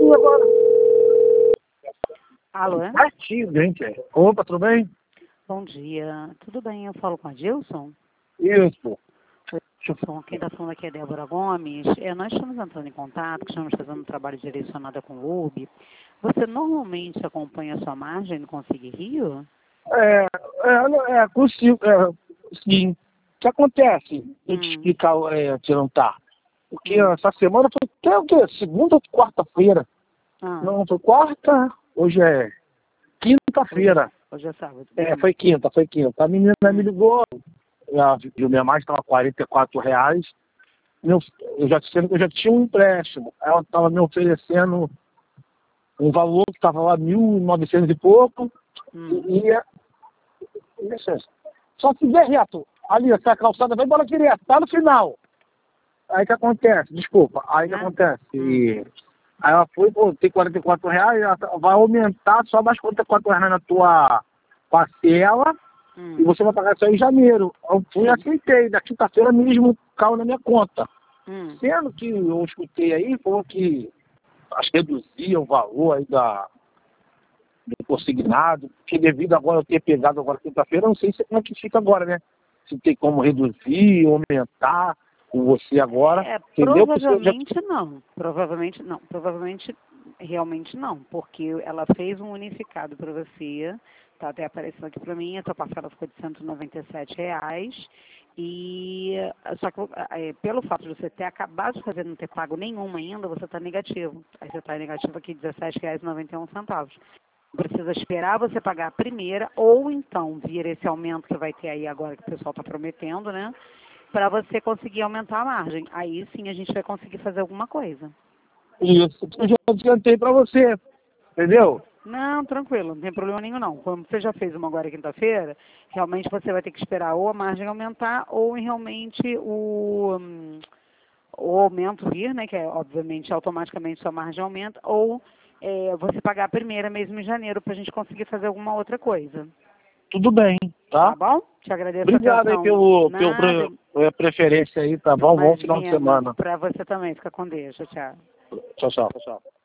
pertinho agora. Alô? Pertinho, gente. Opa, tudo bem? Bom dia. Tudo bem? Eu falo com a Gilson? Isso. Oi, Gilson. Quem está falando aqui é Débora Gomes. Nós estamos entrando em contato, estamos fazendo um trabalho direcionado com o UB. Você normalmente acompanha a sua margem no Consigue Rio? Consigo. Sim. O que acontece? Eu te explicar, te não tá. Porque essa semana foi até o quê? Segunda ou quarta-feira? Não, foi quarta, hoje é quinta-feira. Hoje é sábado. Foi quinta. A menina me ligou, minha margem estava R$ 44. Eu já tinha um empréstimo. Ela estava me oferecendo um valor que estava lá 1.900 e pouco. Só se der reto. Ali, essa calçada vai embora direto, tá no final. Aí que acontece, desculpa, aí que acontece. Aí ela foi, tem R$ 44, ela vai aumentar só mais R$ 44 na tua parcela e você vai pagar isso aí em janeiro. Eu fui e aceitei, da quinta-feira mesmo caiu na minha conta. Sendo que eu escutei aí, falou que acho que reduzia o valor aí do consignado, porque devido agora eu ter pegado agora quinta-feira, eu não sei como é que fica agora, né? Se tem como reduzir, aumentar com você agora. Provavelmente não. Provavelmente realmente não. Porque ela fez um unificado para você. Tá até aparecendo aqui para mim. A tua parcela ficou de R$ 197. Só que pelo fato de você ter acabado de fazer e não ter pago nenhuma ainda, você está negativo. Aí você está negativo aqui de R$ 17,91. Precisa esperar você pagar a primeira, ou então vir esse aumento que vai ter aí agora, que o pessoal está prometendo, né? Para você conseguir aumentar a margem. Aí sim a gente vai conseguir fazer alguma coisa. Isso, eu já adiantei para você, entendeu? Não, tranquilo, não tem problema nenhum não. Como você já fez uma agora quinta-feira, realmente você vai ter que esperar ou a margem aumentar, ou realmente o aumento vir, né? Que é obviamente automaticamente sua margem aumenta, ou você pagar a primeira mesmo em janeiro para a gente conseguir fazer alguma outra coisa. Tudo bem, tá? Tá bom? Te agradeço Obrigado a atenção. pela preferência aí, tá bom? Bom final de semana. Para você também. Fica com Deus. Tchau. Tchau.